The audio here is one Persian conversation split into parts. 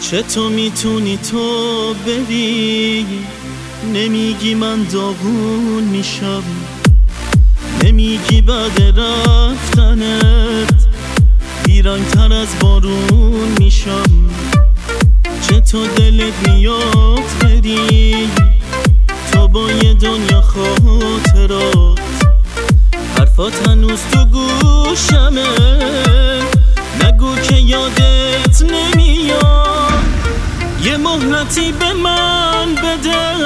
چطور میتونی تو بری؟ نمیگی من داغون میشم، نمیگی بعد رفتنت بیرنگ‌تر از بارون میشم. چطور دلت میاد بری تو با یه دنیا خاطرات؟ حرفات هنوز تو گوشمه، نگو که یادت نمیاد. یه مهلتی به من بده،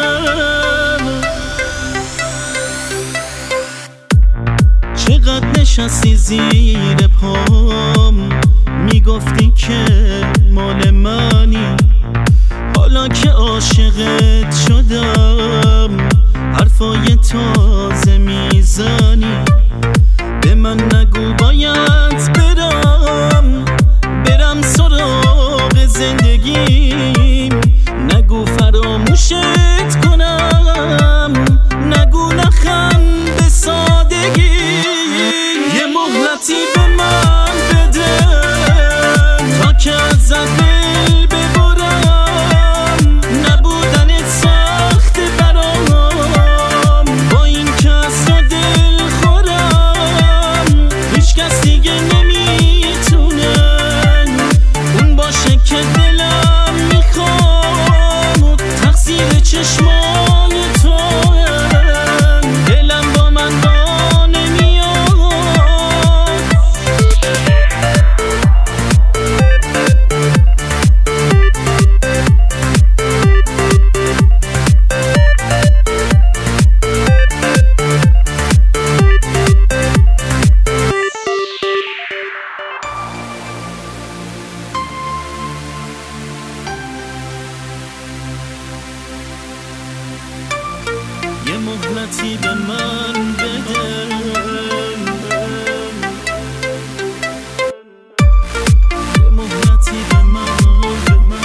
چقدر نشستی زیر پام، میگفتی که مال منی. حالا که عاشقت شدم، حرفای تازه میزنی. به من نگو باید برم سراغ زندگیم، نگو فراموشت کنم، نگو نخند به سادگی. یه مهلتی به من بده تا که ازت دل ببرم. نبودنت سخت برام، با این که از تو دل خورم. هیچ کس دیگه نمیتونه اون باشه که دلم میخواد. تقصیر چشمان تو، دلم با من را نمیاد. یه مهلتی به من بده، یه مهلتی به من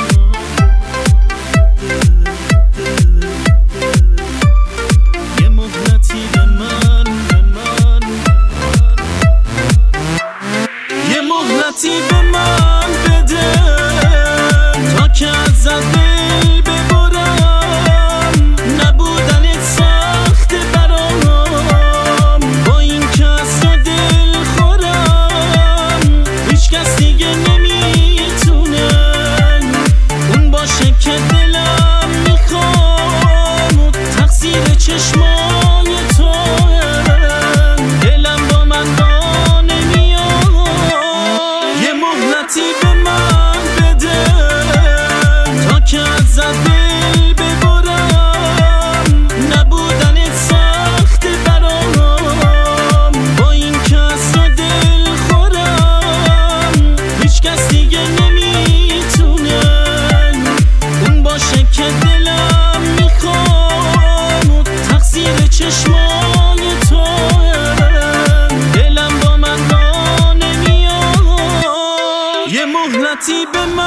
یه مهلتی به من یه مهلتی به من بده تا که ازت دل ببرم. نبودنت سخت برام، با این که از تو دل خورم. هیچ کس دیگه نمیتونه اون باشه که دلم میخواد. تقصیر چشمان تو، دلم با من را نمیاد. یه مهلتی به من بده تا که ازت دل ببرم. نبودنت سخت برام، با این که از تو دل خورم. هیچ کس دیگه نمیتونه اون باشه که دلم میخواد. تقصیر چشمان تو، دلم با من را نمیاد. یه مهلتی به من